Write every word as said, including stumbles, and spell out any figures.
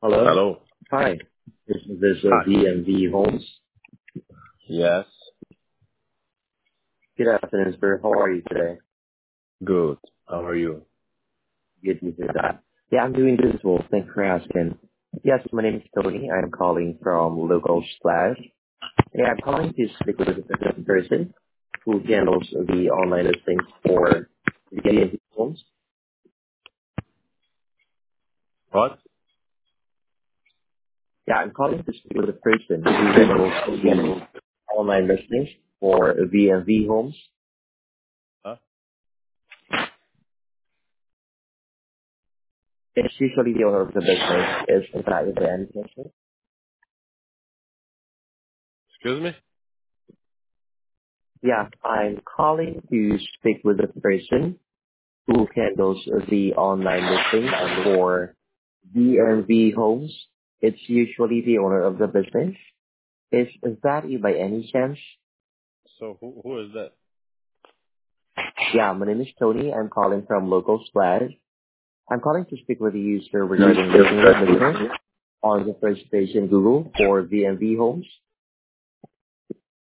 Hello. Hello. Hi. This is this uh, Hi. V and V Homes. Yes. Good afternoon, sir. How are you today? Good. How are you? Good to hear that. Yeah, I'm doing good as well. Thanks for asking. Yes, my name is Tony. I'm calling from Local Splash. Yeah, I'm calling to speak with a different person who handles the online listings for V and V Homes. What? Yeah, I'm calling to speak with a person who handles the online listings for V and V Homes. Huh? It's usually the owner of the business. Is that the end? Excuse me? Yeah, I'm calling to speak with the person who handles the online listings for D and V Homes. It's usually the owner of the business. Is, is that you by any chance? So who who is that? Yeah, my name is Tony. I'm calling from Local Splash. I'm calling to speak with the user regarding listing the business on the first page in Google for V and V Homes.